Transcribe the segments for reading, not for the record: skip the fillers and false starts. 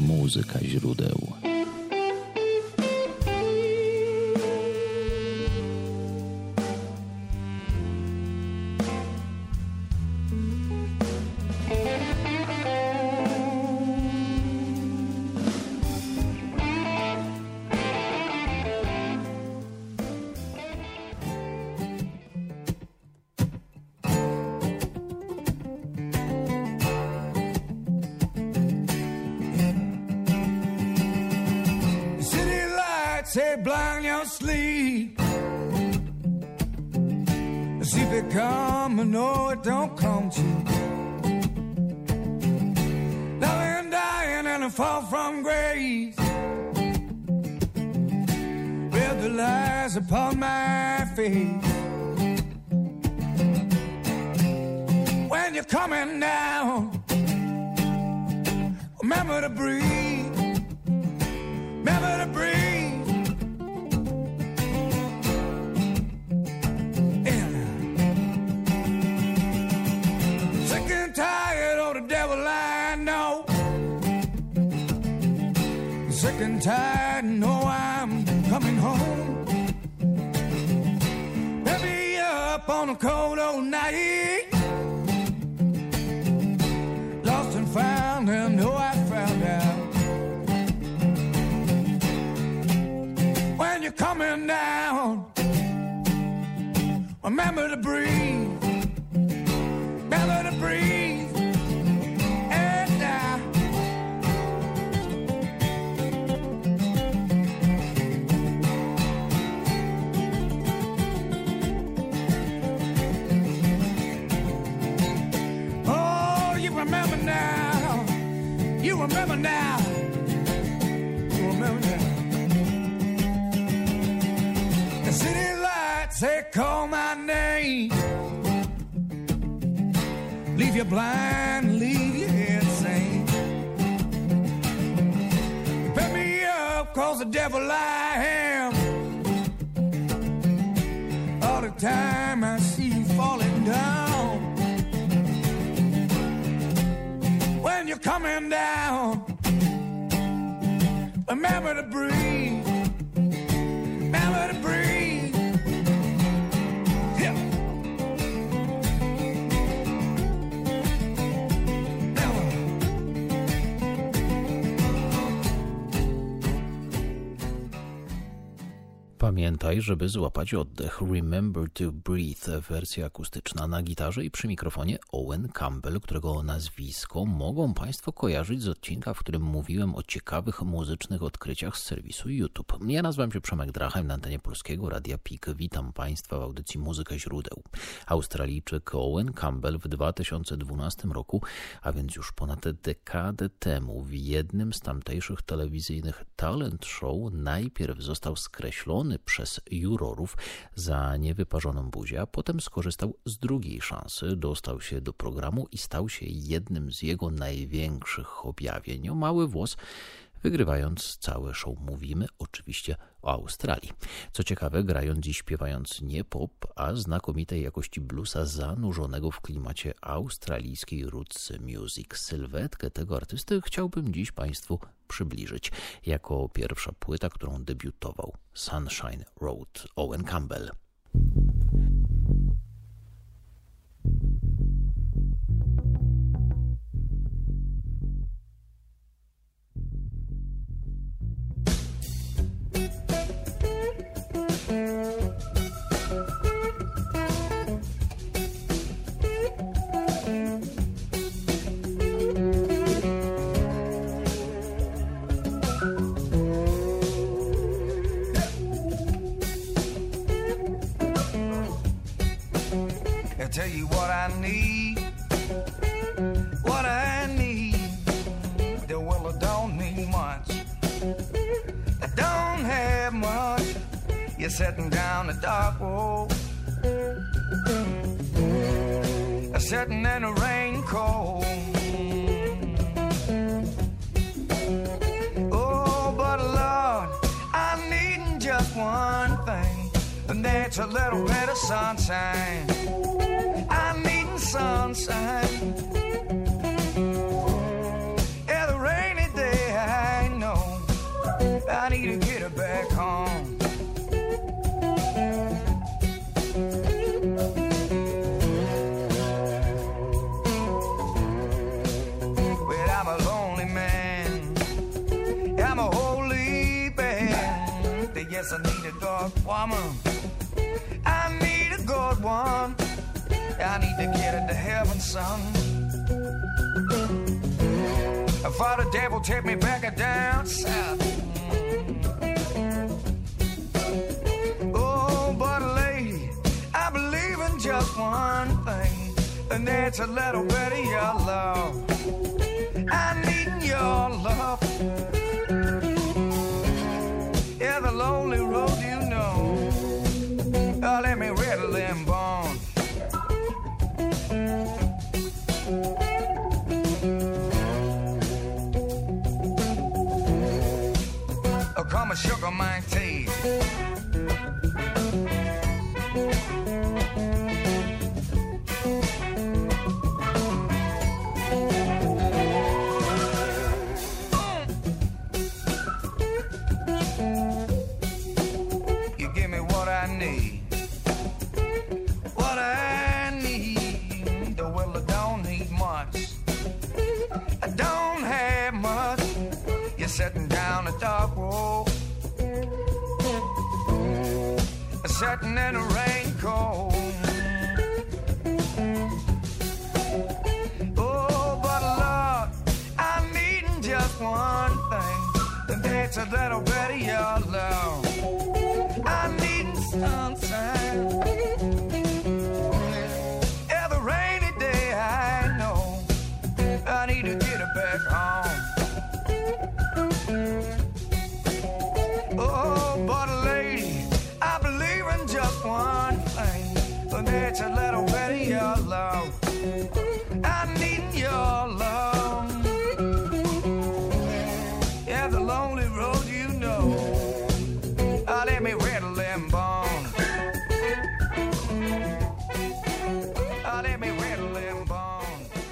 Muzyka źródeł. Say blind your sleep. See if it come, but no, it don't come to. Loving, dying, and a fall from grace. Read the lies upon my face. When you're coming down, remember to breathe. Remember to breathe. Sick and tired, know I'm coming home. Pick me up on a cold old night. Lost and found, and know I found out. When you're coming down, remember to breathe. Remember to breathe. Remember now, you remember now. The city lights, they call my name. Leave you blind, leave you insane. You pick me up, cause the devil I am. All the time I see you falling down. When you're coming down, remember to breathe. Remember to breathe. Yeah. Pamiętaj, żeby złapać oddech. Remember to Breathe, wersja akustyczna na gitarze i przy mikrofonie Owen Campbell, którego nazwisko mogą Państwo kojarzyć z odcinka, w którym mówiłem o ciekawych muzycznych odkryciach z serwisu YouTube. Ja nazywam się Przemek Drachem, na antenie Polskiego Radia PIK. Witam Państwa w audycji Muzyka źródeł. Australijczyk Owen Campbell w 2012 roku, a więc już ponad dekadę temu, w jednym z tamtejszych telewizyjnych talent show najpierw został skreślony przez jurorów za niewyparzoną buzię, a potem skorzystał z drugiej szansy, dostał się do programu i stał się jednym z jego największych objawień. O mały włos, wygrywając całe show. Mówimy oczywiście o Australii. Co ciekawe, grając i śpiewając nie pop, a znakomitej jakości bluesa zanurzonego w klimacie australijskiej roots music. Sylwetkę tego artysty chciałbym dziś Państwu przybliżyć. Jako pierwsza płyta, którą debiutował, Sunshine Road, Owen Campbell. Tell you what I need, well, I don't need much, I don't have much, you're sitting down the dark road, sitting in the rain cold, oh, but Lord, I need just one thing, and that's a little bit of sunshine. I'm needing sunshine. Yeah, the rainy day woman. I need a good one. I need to get into heaven, son. For the devil take me back down south. Oh, but lady, I believe in just one thing, and that's a little bit of your love. I need your love. Yeah, the lonely road you know. Oh, let me rattle them bones. Oh, come and sugar my tea. Sitting down a dark road, sitting in a raincoat. Oh, but Lord, I'm needing just one thing, and that's a little bit of your love. I'm needing sunshine. Every rainy day I know I need to get it back home. Oh, but lady, I believe in just one thing, and that's a little bit of your love. I need your love. Yeah, the lonely road you know. Oh, let me rattle them bones. Oh, let me rattle them bones.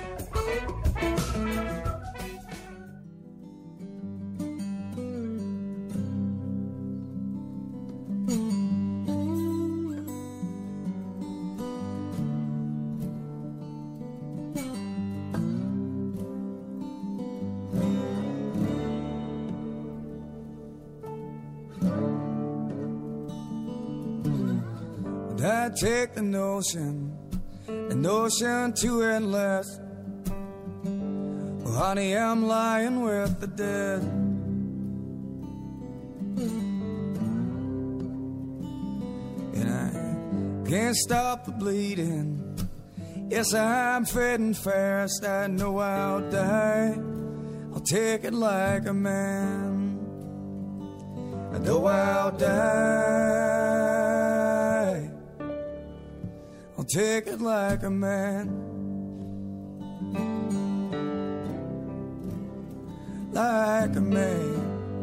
I take the notion, an ocean too endless. Oh, honey, I'm lying with the dead. And I can't stop the bleeding. Yes, I'm fading fast. I know I'll die. I'll take it like a man. I know I'll die. I'll take it like a man. Like a man.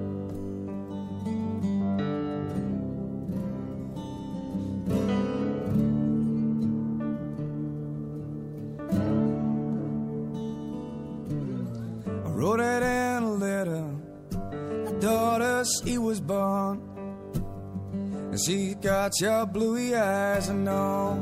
I wrote it in a letter. My daughter, she was born, and she got your bluey eyes and all.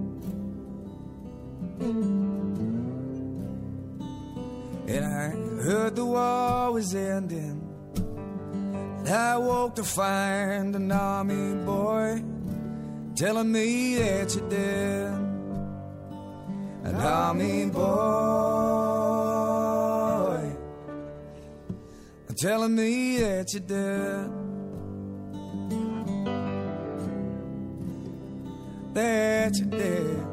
And I heard the war was ending, and I woke to find an army boy telling me that you're dead. An army boy telling me that you're dead. That you're dead.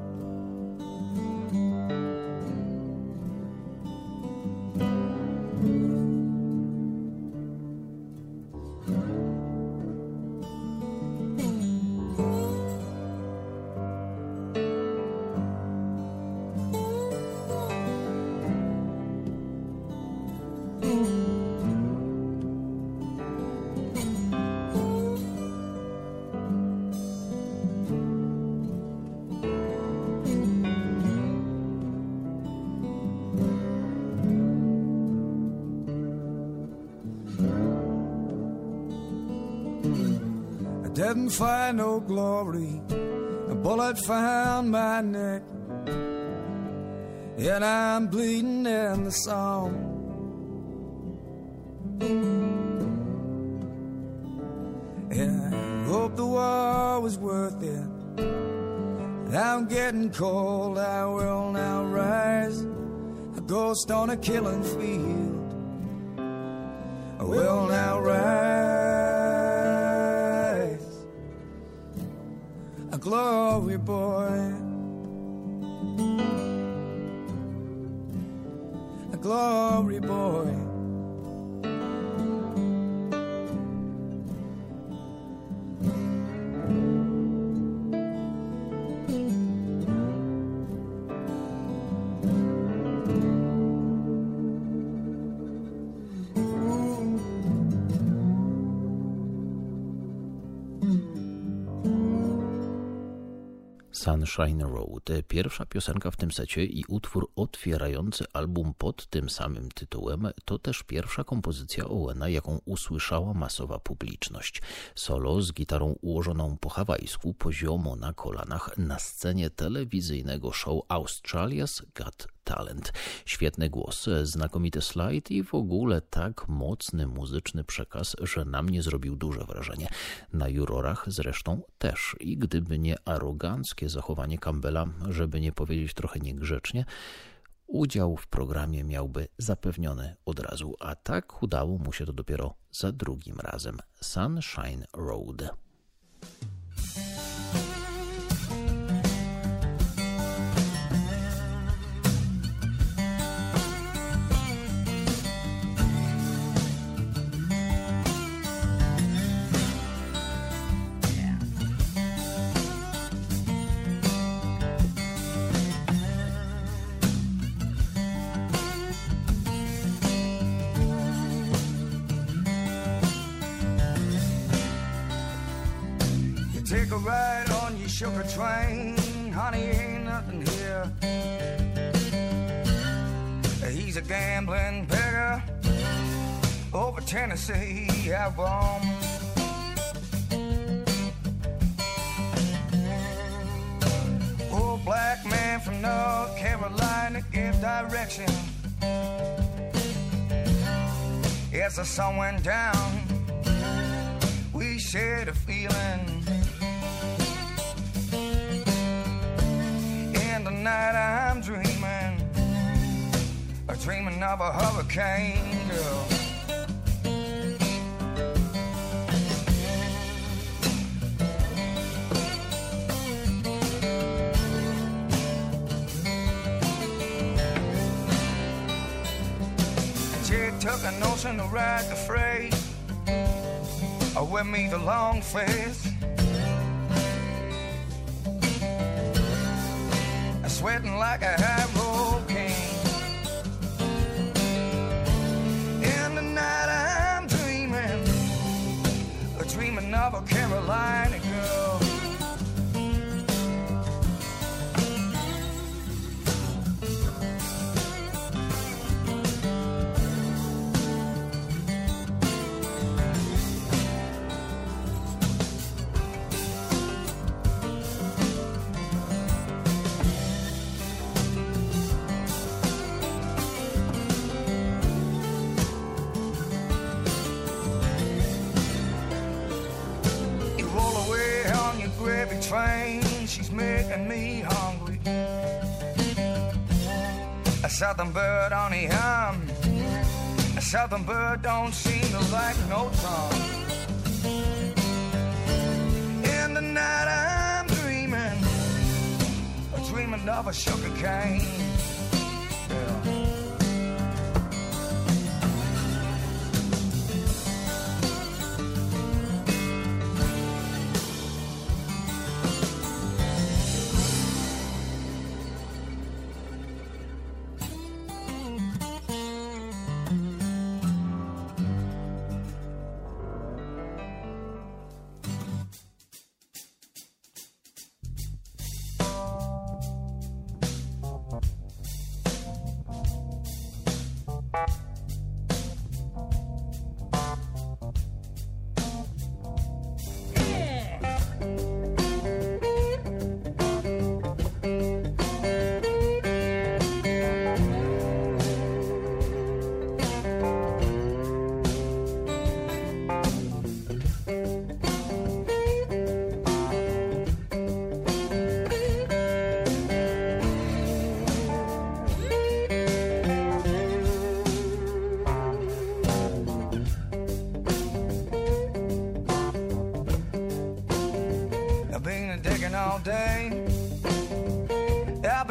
Didn't find no glory, a bullet found my neck, and I'm bleeding in the song. And I hope the war was worth it. Now I'm getting cold, I will now rise, a ghost on a killing field. I will now rise, a glory boy, a glory boy. Sunshine Road, pierwsza piosenka w tym secie i utwór otwierający album pod tym samym tytułem, to też pierwsza kompozycja Owena, jaką usłyszała masowa publiczność. Solo z gitarą ułożoną po hawajsku, poziomo na kolanach na scenie telewizyjnego show Australia's Got Talent. Świetny głos, znakomity slajd i w ogóle tak mocny muzyczny przekaz, że na mnie zrobił duże wrażenie. Na jurorach zresztą też. I gdyby nie aroganckie zachowanie Campbella, żeby nie powiedzieć trochę niegrzecznie, udział w programie miałby zapewniony od razu, a tak udało mu się to dopiero za drugim razem. Sunshine Road. Take a ride on your sugar train, honey, ain't nothing here. He's a gambling beggar over Tennessee, I roam. Old black man from North Carolina gives direction. Yes, the sun went down, we shared a feeling. Tonight I'm dreaming of a hurricane, girl. She took a notion to ride the freight, with me the long face. Sweating like a high road king. In the night I'm dreaming of a Carolina girl. Train, she's making me hungry. A southern bird on the hum, a southern bird don't seem to like no tongue. In the night I'm dreaming of a sugar cane. Yeah.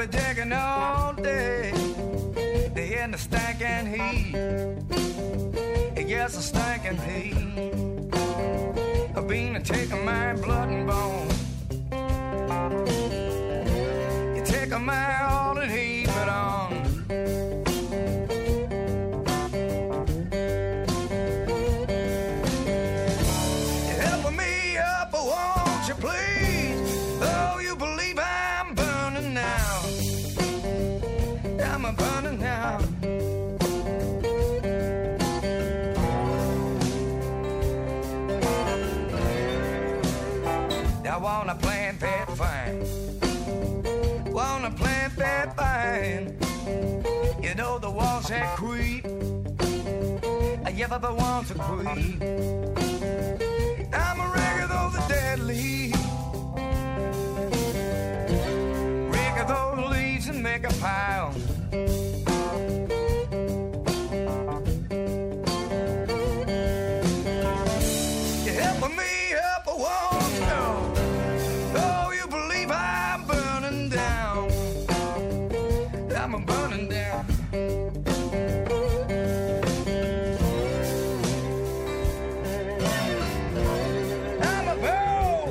be digging all day in the stinking heat. Yes, the stinking heat. I've been taking my blood and bone. You take my all and heap it on. You're helping me up, won't you please? Oh, you believe I'm burning now. I'm a burning now. I wanna plant that vine. Wanna plant that vine. You know the walls that creep. Yeah, but the walls are creep. I'm a rake of the dead leaves. Rake of those leaves and make a pile. You're helping me up, I won't go. I'm burning down. I'm a burn.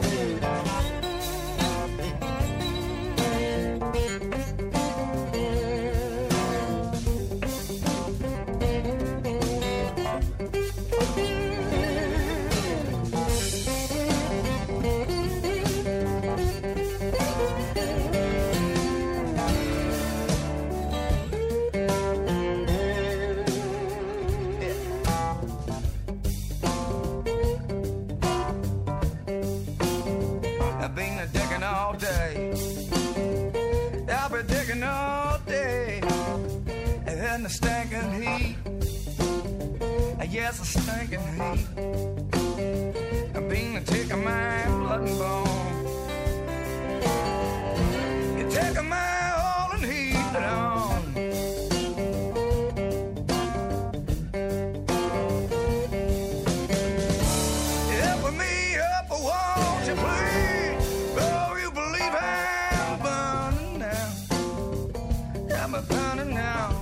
I've been digging all day. I've been digging all day. And the stinking heat. Yes, the stinking heat. I've been taking my blood and bone. You're taking my all and heat it on. You're helping me up, won't you please? Oh, you believe I'm burning now. I'm a burning now.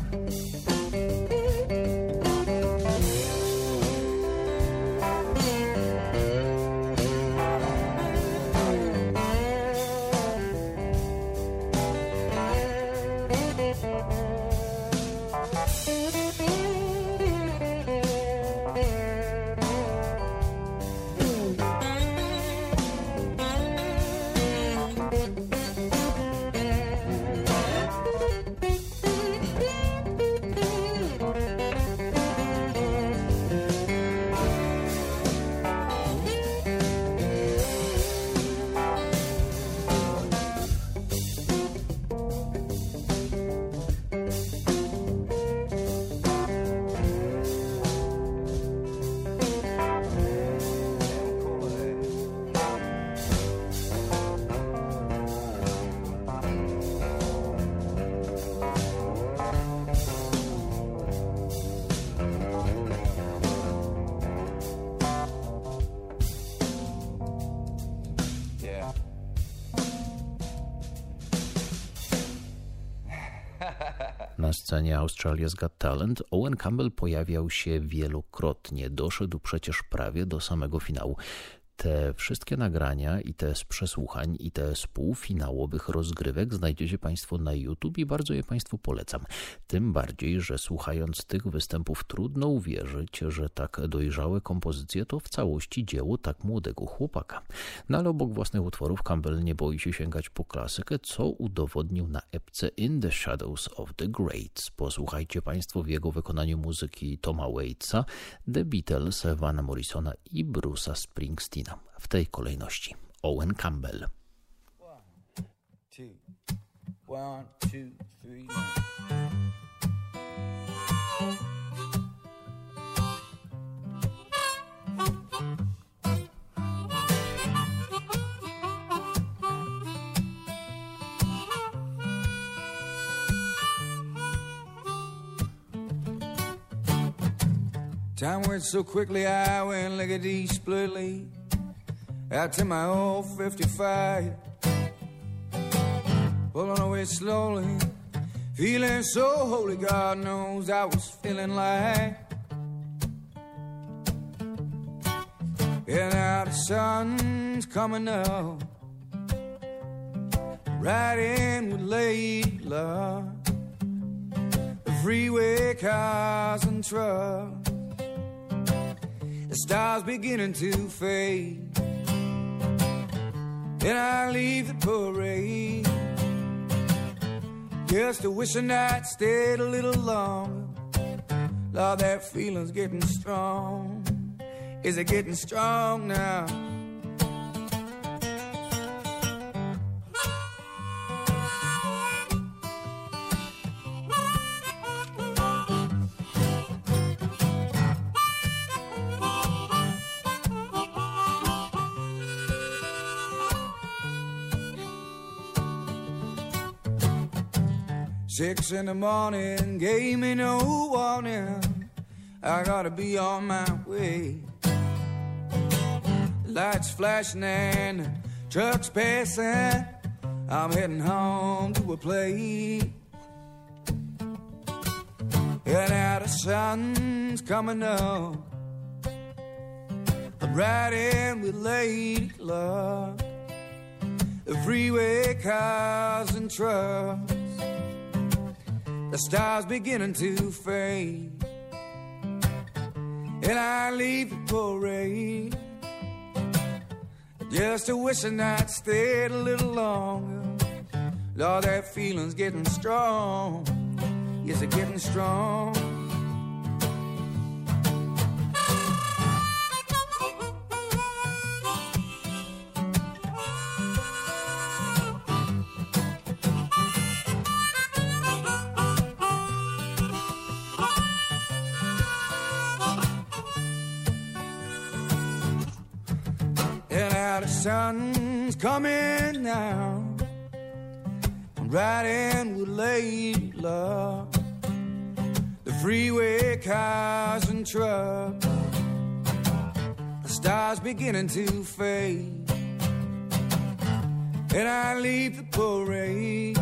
Na scenie Australia's Got Talent Owen Campbell pojawiał się wielokrotnie, doszedł przecież prawie do samego finału. Te wszystkie nagrania i te z przesłuchań i te z półfinałowych rozgrywek znajdziecie Państwo na YouTube i bardzo je Państwu polecam. Tym bardziej, że słuchając tych występów trudno uwierzyć, że tak dojrzałe kompozycje to w całości dzieło tak młodego chłopaka. No ale obok własnych utworów Campbell nie boi się sięgać po klasykę, co udowodnił na epce In the Shadows of the Greats. Posłuchajcie Państwo w jego wykonaniu muzyki Toma Waitsa, The Beatles, Vana Morrisona i Bruce'a Springsteena. W tej kolejności Owen Campbell. 1, 2, 1, 2, 3. Time went so quickly, I went lickety splitly out to my old 55, pulling away it slowly, feeling so holy, God knows I was feeling like. And now the sun's coming up, riding with late love, the freeway cars and trucks, the stars beginning to fade, and I leave the parade, just a wishing I'd stayed a little longer. Lord, that feeling's getting strong. Is it getting strong now? Six in the morning gave me no warning. I gotta be on my way. Lights flashing and the trucks passing. I'm heading home to a place. And now the sun's coming up, I'm riding with lady luck, the freeway cars and trucks, the stars beginning to fade, and I leave the parade, just a wishing I'd stayed a little longer. Lord, that feeling's getting strong. Yes, it's getting strong. And now the sun's coming now, I'm riding with lady luck, the freeway cars and trucks, the stars beginning to fade, and I leave the parade,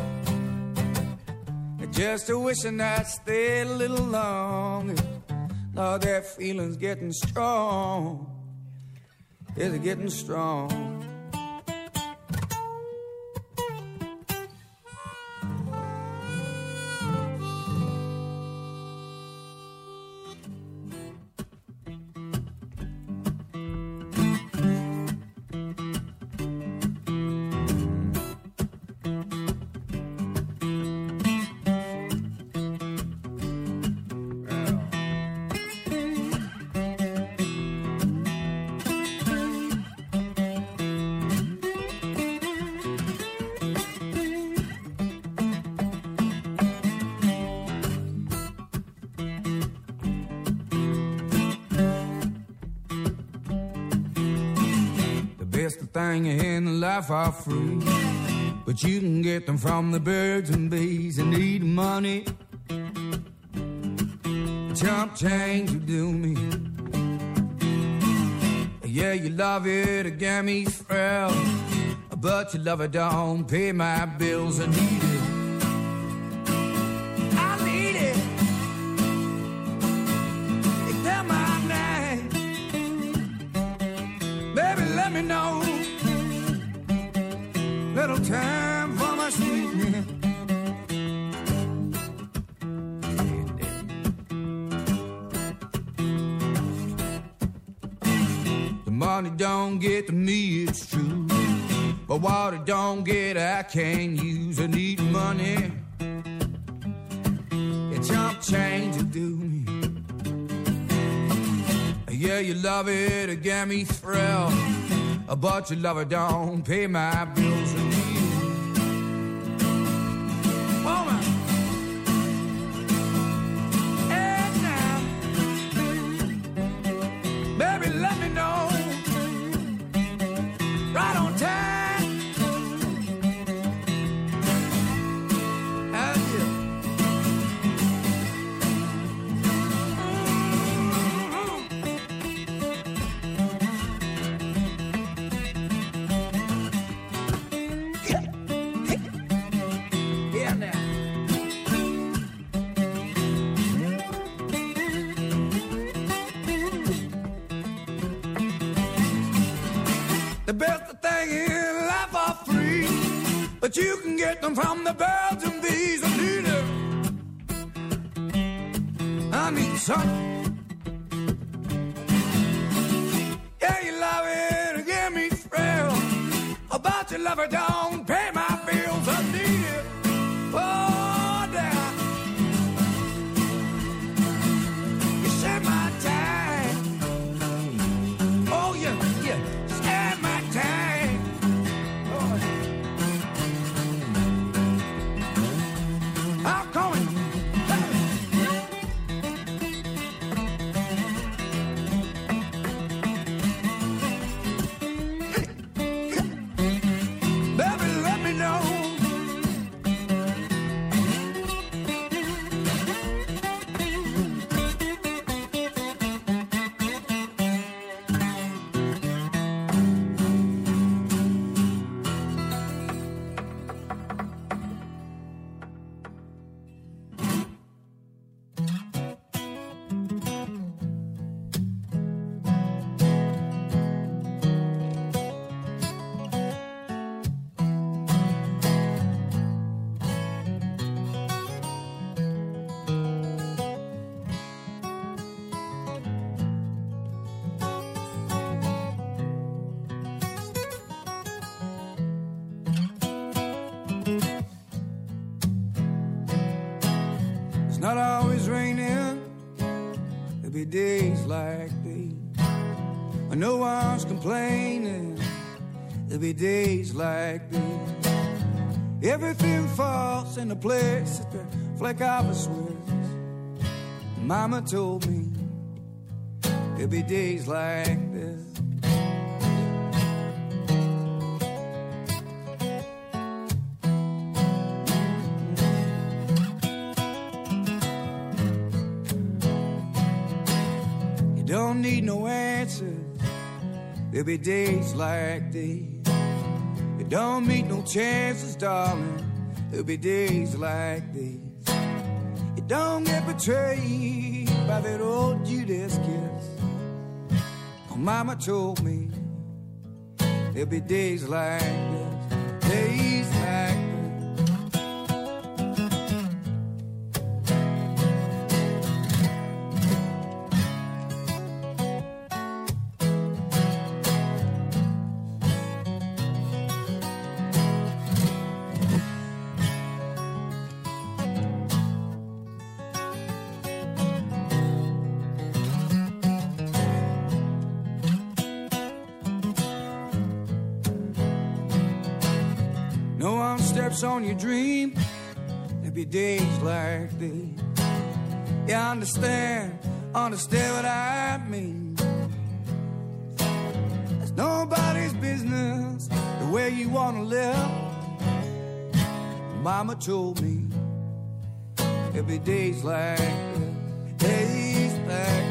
just a wishing I'd stayed a little longer. Lord, that feeling's getting strong. Is it getting strong? Thing in life are free, but you can get them from the birds and bees that need money. Chump change will do me. Yeah, you love it, it gave me thrill, but you love it, don't pay my bills. I need it. I need it. It's down my name. Baby, let me know. Little time for my sweetness. The money don't get to me, it's true, but what it don't get, I can't use. I need money. It's chump change to do me. Yeah, you love it, it gave me thrill, but your lover don't pay my bills. And woman, and now, baby, let me know right on time. How's you? get them from the birds and bees and leader. I mean, son, yeah, you love it, give me thrill. About your lover, don't pay my bills, I need it. Oh, damn. You save my time. Oh, yeah, yeah, save my time. Oh, yeah. I'm coming. Baby, let me know. It's not always raining. There'll be days like these when no one's complaining. There'll be days like these. Everything falls into place at the flick of a switch. Mama told me there'll be days like this. Don't need no answers. There'll be days like these. You don't meet no chances, darling. There'll be days like these. You don't get betrayed by that old Judas kiss. Oh, Mama told me there'll be days like this. Days like this. No one steps on your dream. There'll be days like these. You understand what I mean. It's nobody's business the way you wanna live. Mama told me there'll be days like this. Days like this.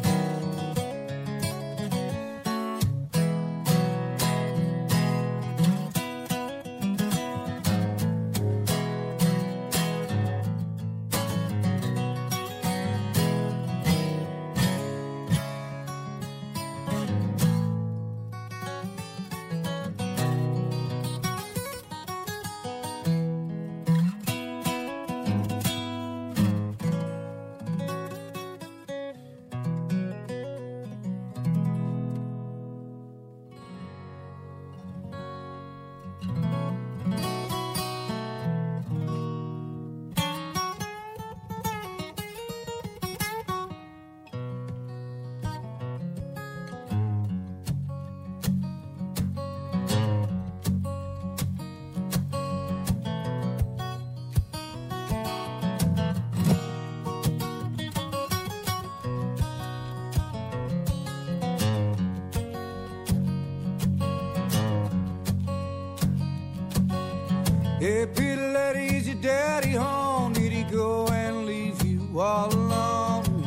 Hey, Peter, let ease your daddy home. Did he go and leave you all alone?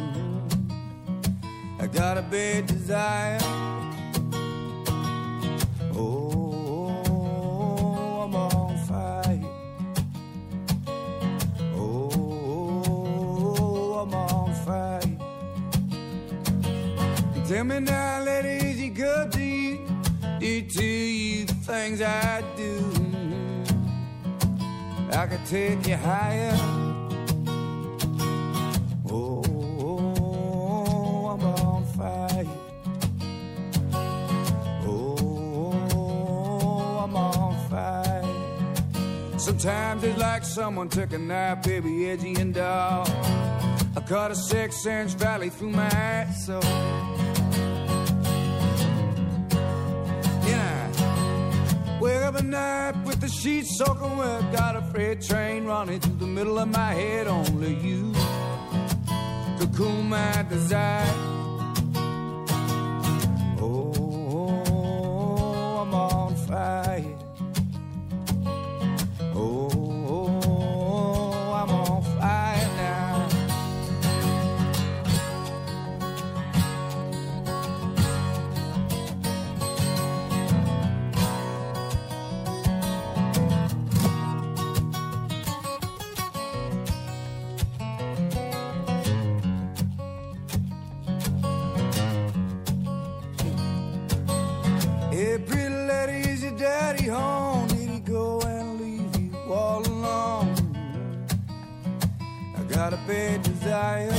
I got a bad desire. Oh, I'm on fire. Oh, I'm on fire. Tell me now, lady, is he good to you? Did he tell you the things I do? I could take you higher. Oh, I'm on fire. Oh, I'm on fire. Sometimes it's like someone took a knife, baby, edgy and dull. I cut a 6-inch valley through my soul. Wake up at night with the sheets soaking wet. Got a freight train running through the middle of my head. Only you could cool my desire. Oh, I'm on fire. Oh, I'm on fire now. Hey, pretty lady, is your daddy home? Did he go and leave you all alone? I got a bad desire.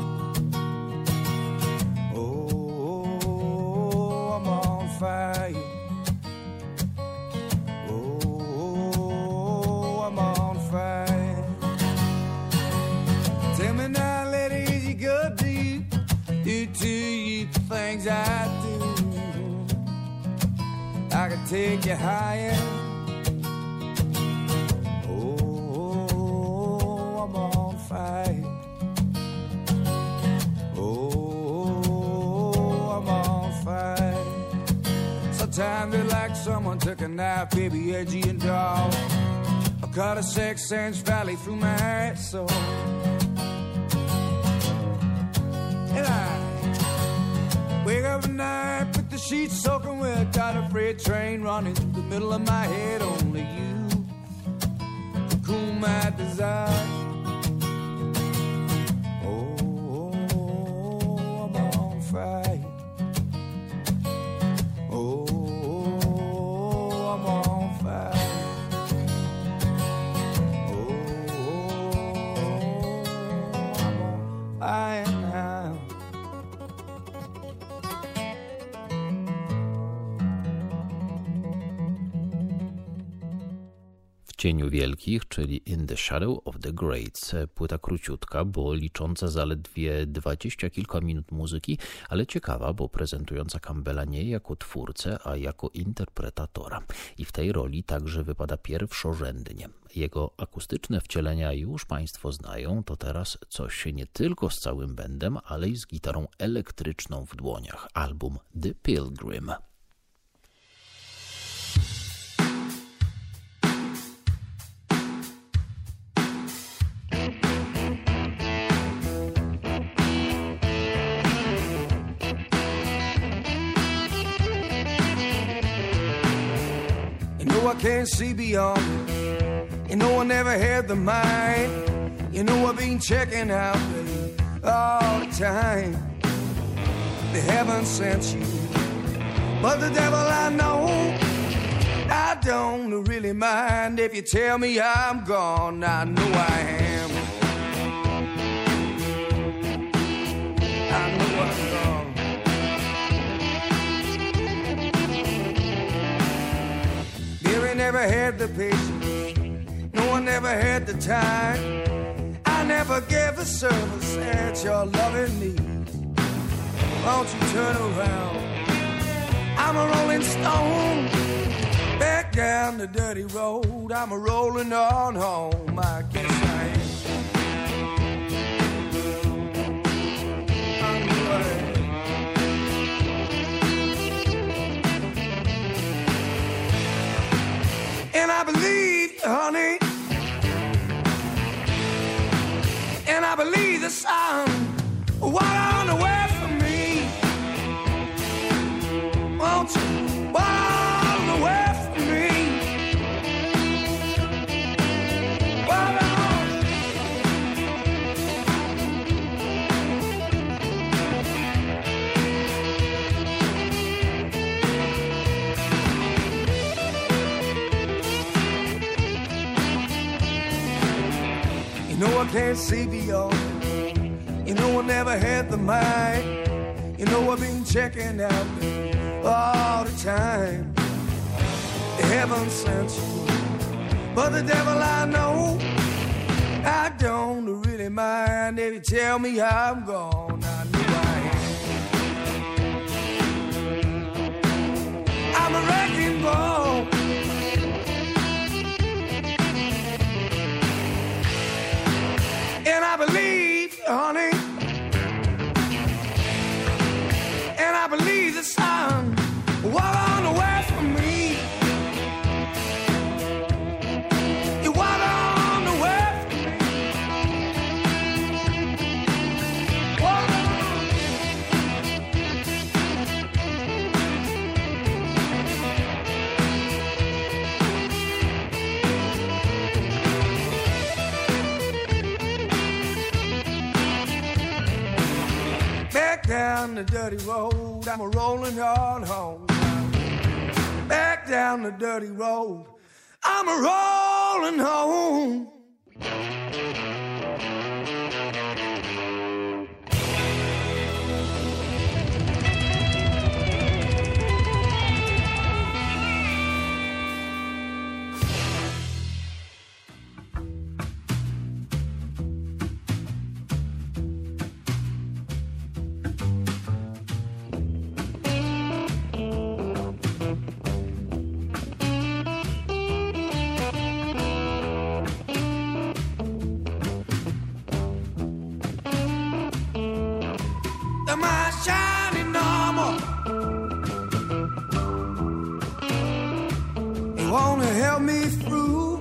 Oh, I'm on fire. Oh, I'm on fire. Tell me now, lady, is he good to you? Do to you the things I do? I could take you higher. Oh, I'm on fire. Oh, I'm on fire. Sometimes it's like someone took a knife, baby, edgy and dull. I cut a 6-inch valley through my soul. And I wake up at night with the sheets soaking wet. Got a freight train running through the middle of my head. Only you can cool my desire. Oh, I'm on fire. Oh, I'm on fire. Oh, I'm on fire now. W cieniu wielkich, czyli In the Shadow of the Greats. Płyta króciutka, bo licząca zaledwie 20 kilka minut muzyki, ale ciekawa, bo prezentująca Campbella nie jako twórcę, a jako interpretatora. I w tej roli także wypada pierwszorzędnie. Jego akustyczne wcielenia już Państwo znają, to teraz coś nie tylko z całym bändem, ale i z gitarą elektryczną w dłoniach. Album The Pilgrim. I can't see beyond it. You know I never had the mind. You know I've been checking out all the time. They haven't sent you, but the devil I know. I don't really mind if you tell me I'm gone. I know I am. I know I'm gone. Never had the patience, no one never had the time. I never gave the service that you're loving me. Won't you turn around? I'm a rolling stone, back down the dirty road. I'm a rolling on home, I guess I am. And I believe you, honey. And I believe the sun water away from me. Won't you water away from me? Water on. You know I can't see beyond. You know I never had the mind. You know I've been checking out all the time. The heaven sent you, but the devil I know, I don't really mind if you tell me I'm gone. I know I am. I'm a wrecking ball. And I believe, honey, and I believe the sun was on the way for me. You was on the way for me. Back down the dirty road, I'm a-rolling on home. Back down the dirty road, I'm a-rolling home. My shining armor, you wanna help me through.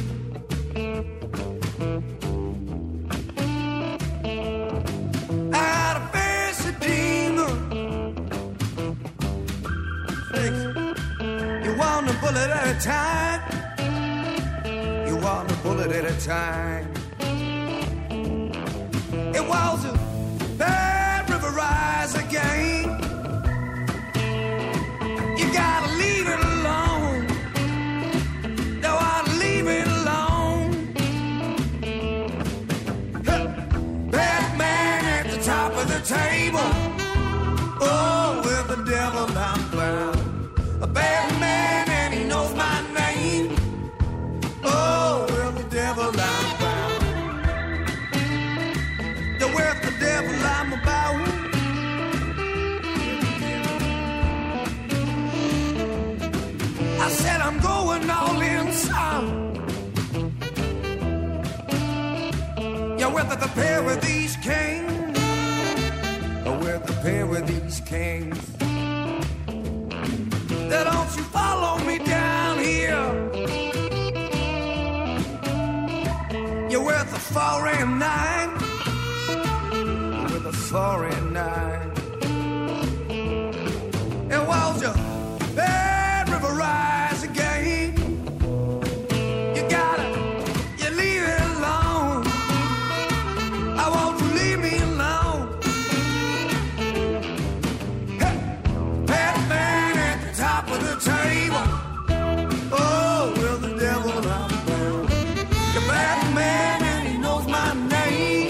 I gotta face a demon. You want a bullet at a time. You want a bullet at a time. It was a bad river rise again. You gotta leave it alone. No, I'll leave it alone. Bad man at the top of the table. Oh, with the devil I'm bound. A bad man and he knows my name. Oh, with the devil I'm bound. With the devil I'm about. I said I'm going all in, son. You're with the pair with these kings. With the pair with these kings. Now don't you follow me down here. You're with the 4 and 9. With a 4 and 9. And while your bad river rise again, you leave it alone. I want you leave me alone. Hey, bad man at the top of the table. Oh, well the devil I'm bound. You're bad man and he knows my name.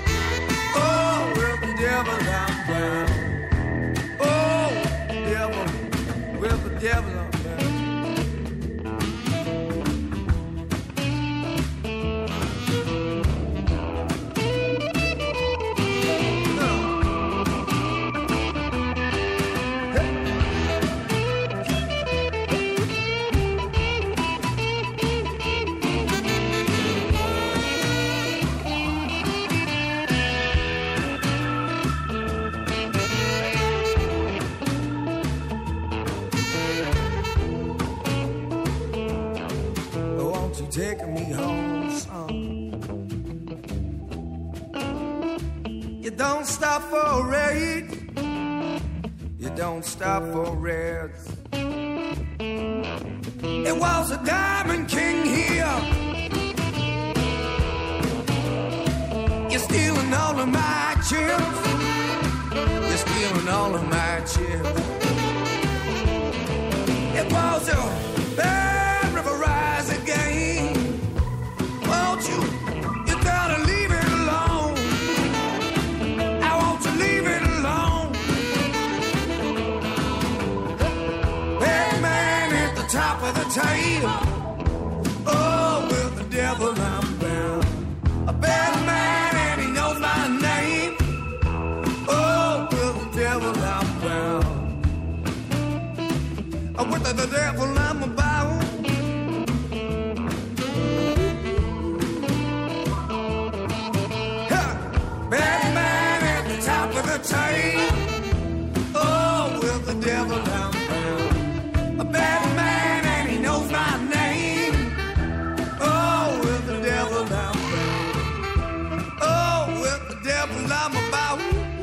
Devil I'm bound. Oh, devil, with the devil I'm bound. Taking me home, son. You don't stop for a raid. You don't stop for reds. It was a diamond king here. You're stealing all of my chips. You're stealing all of my chips. It was a bad river rise again. Won't you? You gotta I'm about.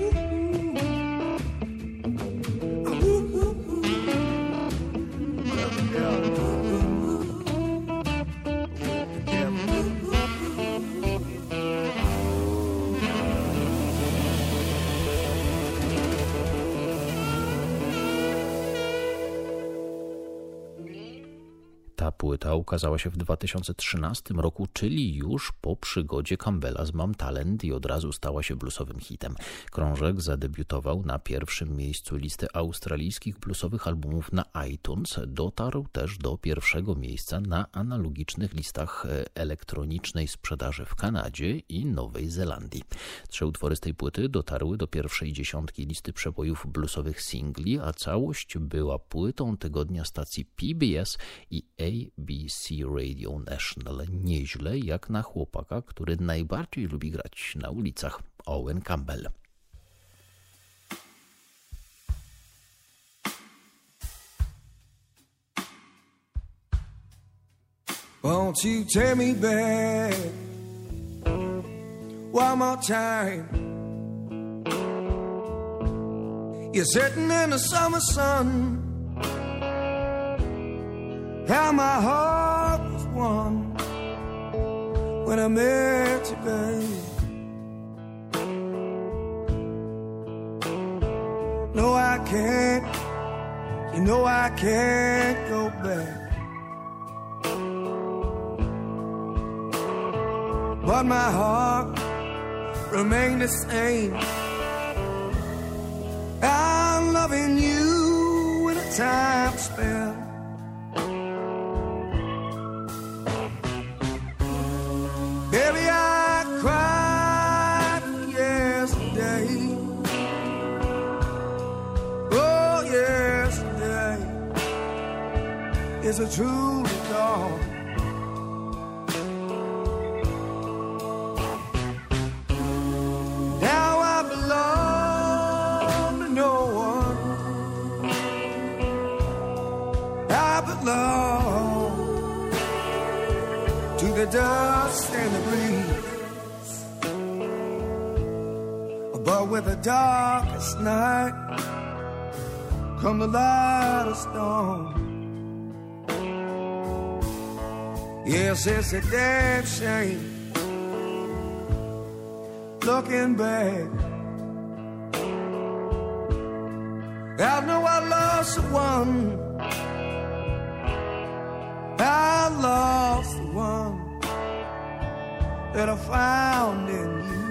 Ta płyta ukazała się w 2013 roku, czyli już po przygodzie Campbella z Mam Talent i od razu stała się bluesowym hitem. Krążek zadebiutował na pierwszym miejscu listy australijskich bluesowych albumów na iTunes. Dotarł też do pierwszego miejsca na analogicznych listach elektronicznej sprzedaży w Kanadzie i Nowej Zelandii. 3 utwory z tej płyty dotarły do pierwszej dziesiątki listy przebojów bluesowych singli, a całość była płytą tygodnia stacji PBS i ABC Radio National. Nieźle jak na chłopaka, który najbardziej lubi grać na ulicach. Owen Campbell. Won't you take me back one more time? You're sitting in the summer sun. How my heart was won when I met you, babe. No, I can't, you know I can't go back. But my heart remained the same. I'm loving you in a time spent. Baby, I cried yesterday. Oh, yesterday is a true dawn. Now I belong to no one. I belong to the dust and the breeze. But with the darkest night come the lightest dawn. Yes, it's a damn shame looking back. I know I lost the one. I lost the one that I found in you.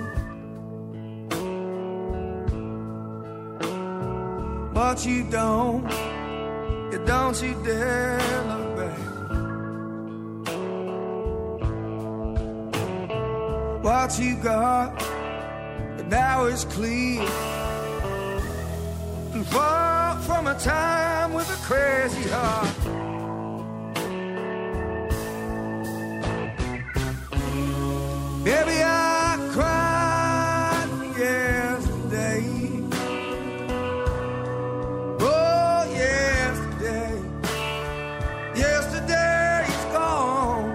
But you don't you dare look back. What you got now is clear, and far from a time with a crazy heart. Baby, I cried yesterday. Oh, yesterday. Yesterday is gone.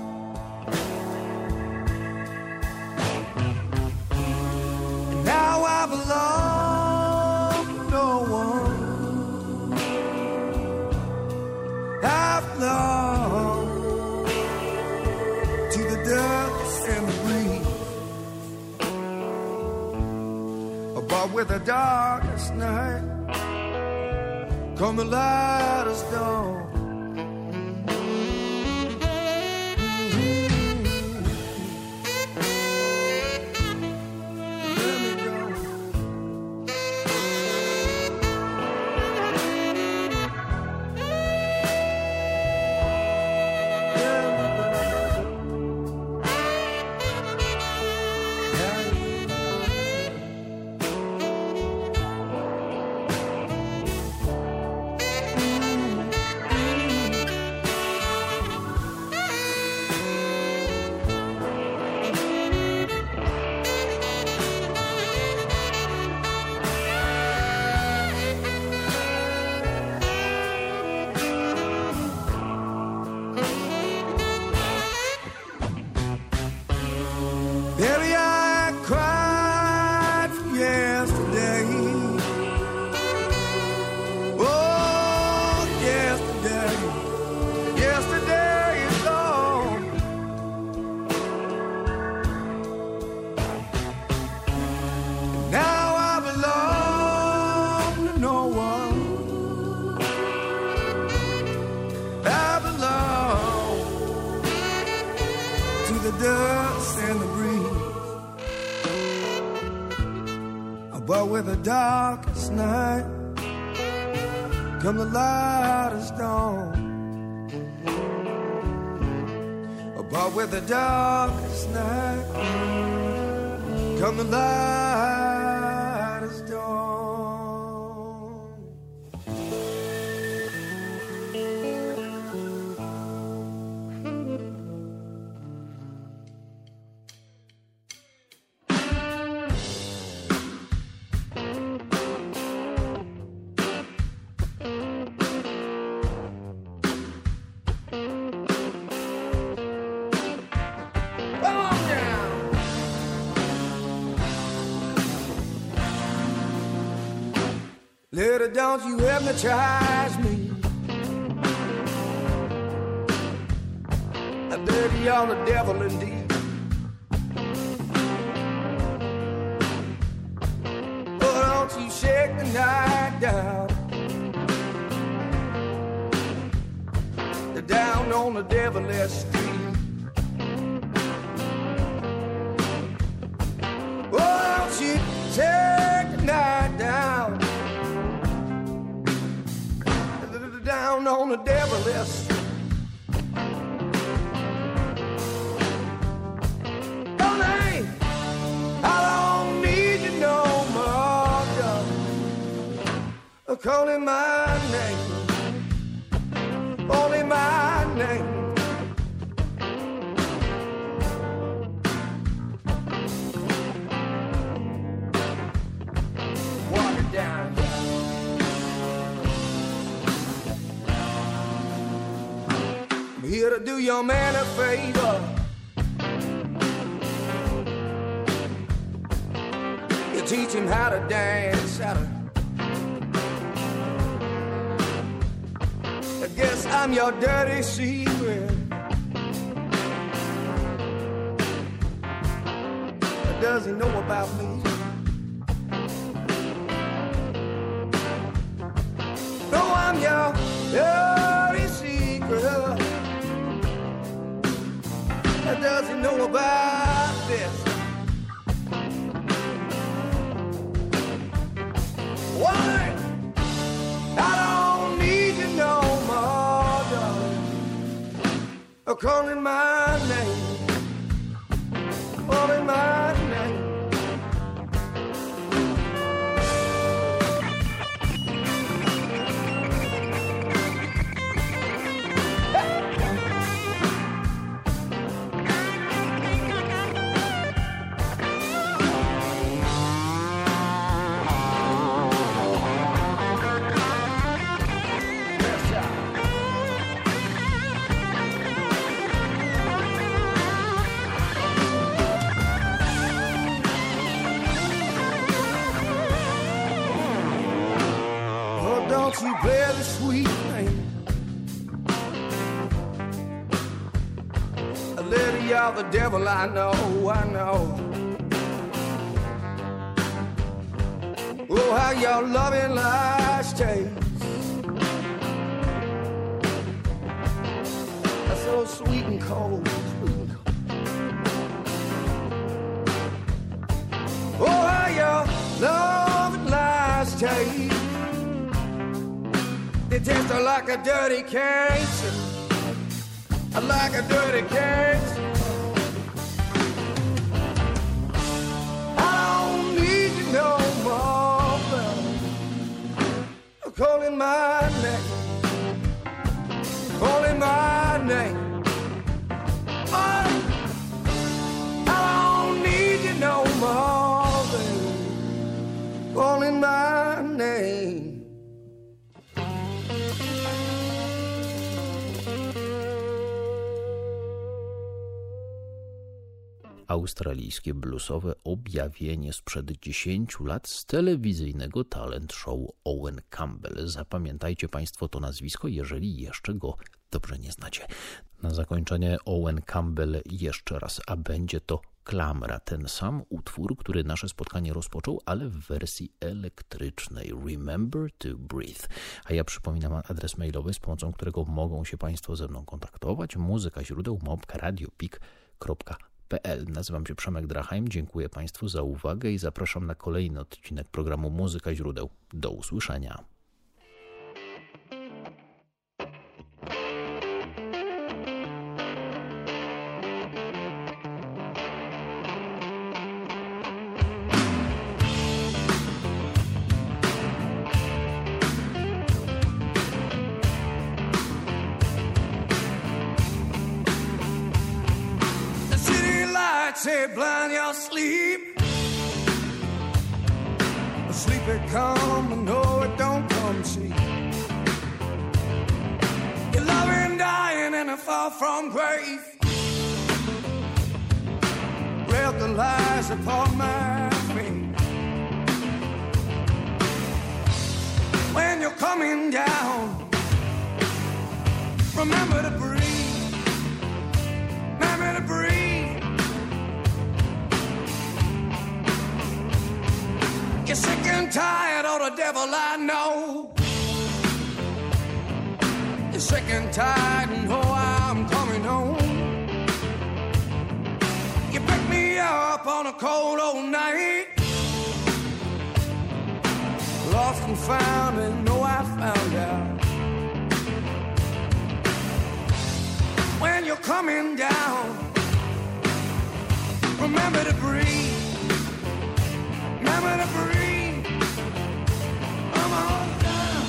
And now I belong to no one. I belong to the dust and the breeze. But with the darkest night come the lightest dawn. Let me go. the dust and the breeze. But with the darkest night come the lightest dawn. But with the darkest night come the lightest dawn. Little don't you hypnotize me. I'm dirty on the devil indeed. Oh, don't you shake the night down. Down on the devilish street. Oh, don't you take the night down. Down on the devilish street. Oh, hey, I don't need you no more, darling. Calling my name, only my name. Walk it down. I'm here to do your man a favor. You teach him how to dance, how to. I guess I'm your dirty secret. What does he know about me? No, I'm your dirty secret. What does he know about this? Why? I don't need you no more, darling. Calling my name, calling my name. Don't you play the sweet thing. A little y'all the devil, I know, I know. Oh, how your loving lies taste. That's so sweet and cold, sweet and cold. Oh, how your loving lies taste. They taste like a dirty cancer, like a dirty cancer. I don't need you no more, brother. Calling my name, calling my name. Oh, I don't need you no more, baby. Calling my name. Australijskie bluesowe objawienie sprzed 10 lat z telewizyjnego talent show Owen Campbell. Zapamiętajcie Państwo to nazwisko, jeżeli jeszcze go dobrze nie znacie. Na zakończenie Owen Campbell jeszcze raz, a będzie to Klamra, ten sam utwór, który nasze spotkanie rozpoczął, ale w wersji elektrycznej. Remember to Breathe. A ja przypominam adres mailowy, z pomocą którego mogą się Państwo ze mną kontaktować. Muzyka źródeł @radiopik.pl www.radiowrocław.pl. Nazywam się Przemek Drachheim, dziękuję Państwu za uwagę i zapraszam na kolejny odcinek programu Muzyka Źródeł. Do usłyszenia. Say blind your sleep. Sleep it come, and no it don't come cheap. You're loving, dying, and a far from grave. Read the lies upon my face. When you're coming down, remember to breathe. Remember to breathe. You're sick and tired of the devil, I know. You're sick and tired and oh, I'm coming home. You picked me up on a cold old night. Lost and found and no, I found out. When you're coming down, remember to breathe. Remember to breathe. Come on down.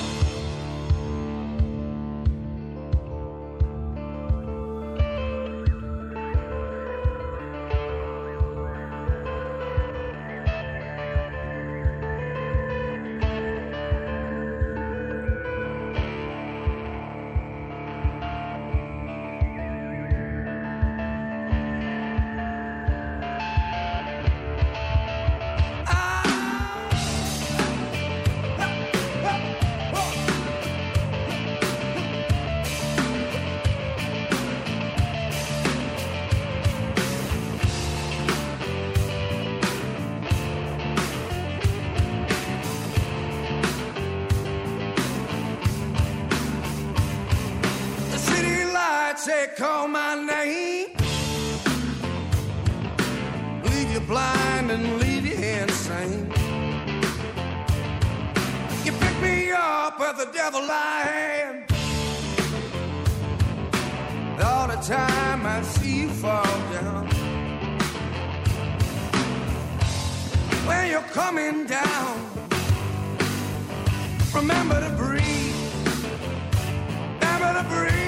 Say, call my name. Leave you blind and leave you insane. You pick me up where the devil I am. All the time I see you fall down. When you're coming down, remember to breathe. Remember to breathe.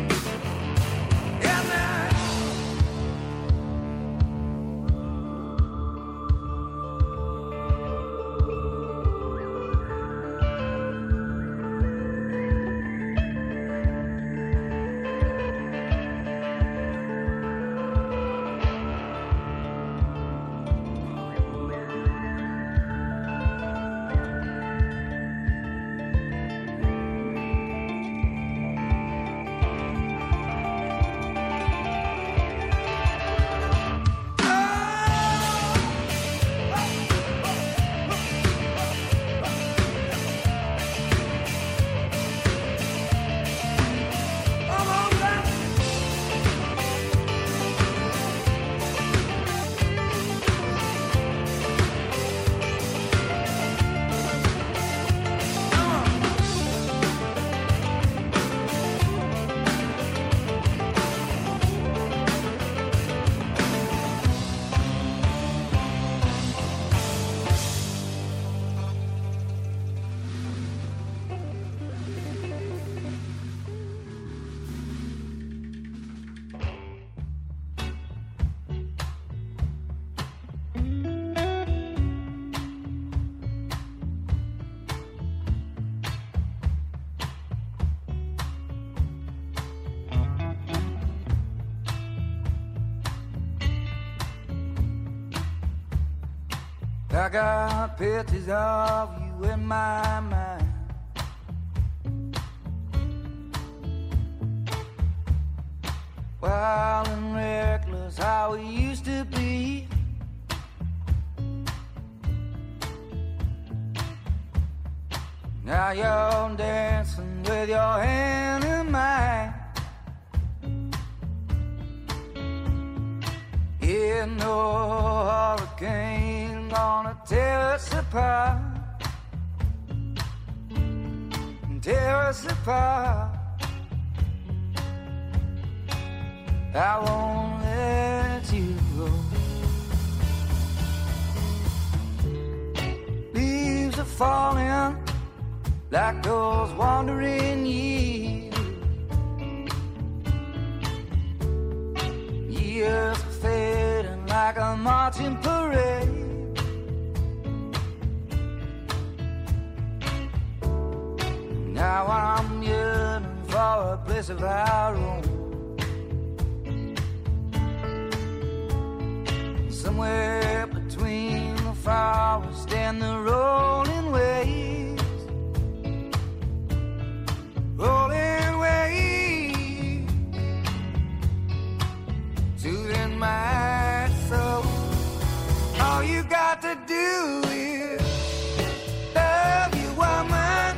I got pictures of you in my mind. Wild and reckless, how we used to be. Now you're dancing with your hand in mine. said no hurricane gonna tear us apart, tear us apart. I won't let you go. Leaves are falling like those wandering years. Years are fading like a marching parade. Now I'm yearning for a place of our own, somewhere between the forest and the rolling waves, rolling waves, soothing my soul. All you got to do is love your woman.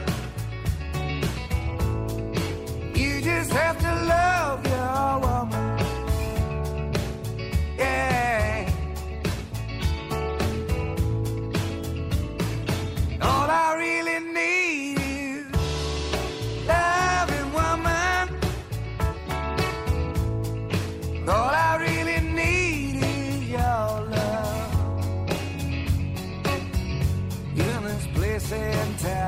You just have to love your woman. Yeah. All I really need is loving woman. All I really need is your love. In this place and time,